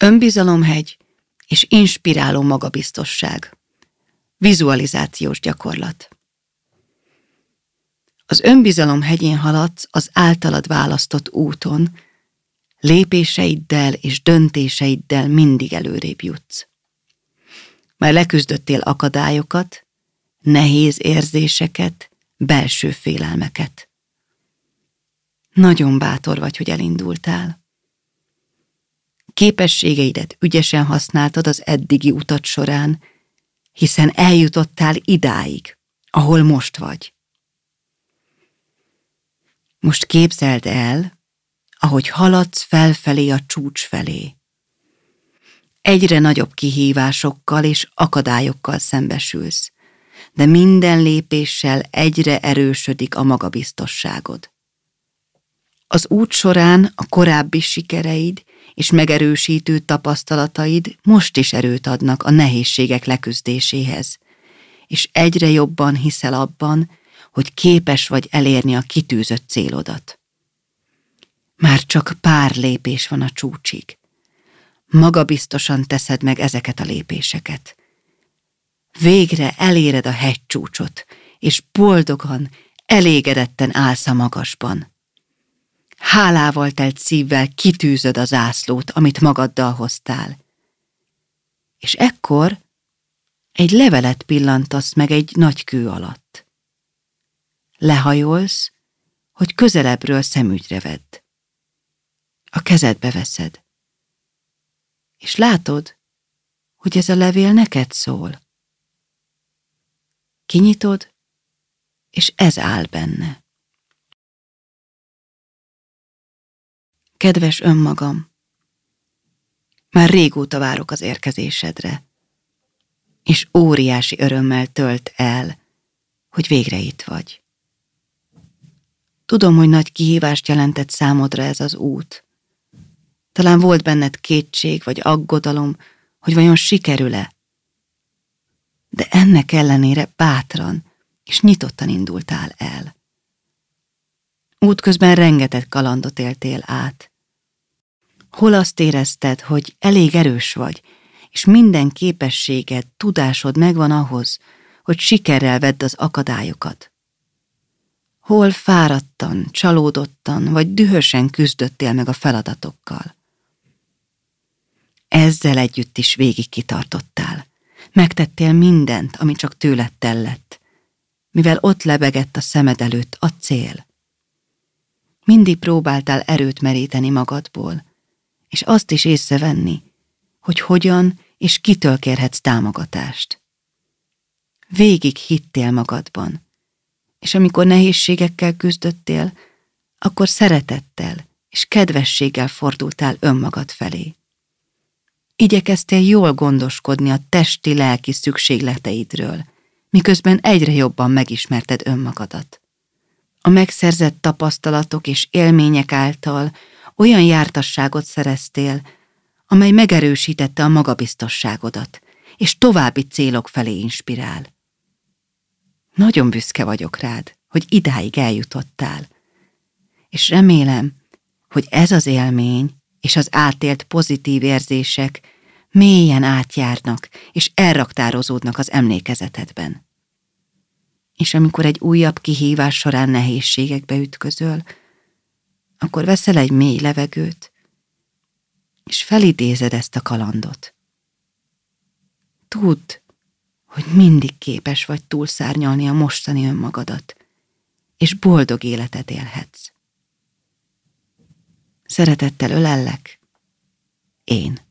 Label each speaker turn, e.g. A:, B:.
A: Önbizalomhegy és inspiráló magabiztosság. Vizualizációs gyakorlat. Az önbizalom hegyén haladsz az általad választott úton, lépéseiddel és döntéseiddel mindig előrébb jutsz. Már leküzdöttél akadályokat, nehéz érzéseket, belső félelmeket. Nagyon bátor vagy, hogy elindultál. Képességeidet ügyesen használtad az eddigi utat során, hiszen eljutottál idáig, ahol most vagy. Most képzeld el, ahogy haladsz felfelé a csúcs felé. Egyre nagyobb kihívásokkal és akadályokkal szembesülsz, de minden lépéssel egyre erősödik a magabiztosságod. Az út során a korábbi sikereid és megerősítő tapasztalataid most is erőt adnak a nehézségek leküzdéséhez, és egyre jobban hiszel abban, hogy képes vagy elérni a kitűzött célodat. Már csak pár lépés van a csúcsig. Magabiztosan teszed meg ezeket a lépéseket. Végre eléred a hegycsúcsot, és boldogan, elégedetten állsz a magasban. Hálával telt szívvel kitűzöd a zászlót, amit magaddal hoztál. És ekkor egy levelet pillantasz meg egy nagy kő alatt. Lehajolsz, hogy közelebbről szemügyre vedd. A kezedbe veszed. És látod, hogy ez a levél neked szól. Kinyitod, és ez áll benne. Kedves önmagam, már régóta várok az érkezésedre, és óriási örömmel tölt el, hogy végre itt vagy. Tudom, hogy nagy kihívást jelentett számodra ez az út. Talán volt benned kétség vagy aggodalom, hogy vajon sikerül-e. De ennek ellenére bátran és nyitottan indultál el. Útközben rengeteg kalandot éltél át. Hol azt érezted, hogy elég erős vagy, és minden képességed, tudásod megvan ahhoz, hogy sikerrel vedd az akadályokat. Hol fáradtan, csalódottan, vagy dühösen küzdöttél meg a feladatokkal. Ezzel együtt is végig kitartottál. Megtettél mindent, ami csak tőled tellett, mivel ott lebegett a szemed előtt a cél. Mindig próbáltál erőt meríteni magadból, és azt is észrevenni, hogy hogyan és kitől kérhetsz támogatást. Végig hittél magadban, és amikor nehézségekkel küzdöttél, akkor szeretettel és kedvességgel fordultál önmagad felé. Igyekeztél jól gondoskodni a testi-lelki szükségleteidről, miközben egyre jobban megismerted önmagadat. A megszerzett tapasztalatok és élmények által olyan jártasságot szereztél, amely megerősítette a magabiztosságodat, és további célok felé inspirál. Nagyon büszke vagyok rád, hogy idáig eljutottál, és remélem, hogy ez az élmény és az átélt pozitív érzések mélyen átjárnak és elraktározódnak az emlékezetedben. És amikor egy újabb kihívás során nehézségekbe ütközöl, akkor veszel egy mély levegőt, és felidézed ezt a kalandot. Tudd, hogy mindig képes vagy túlszárnyalni a mostani önmagadat, és boldog életet élhetsz. Szeretettel ölellek, én.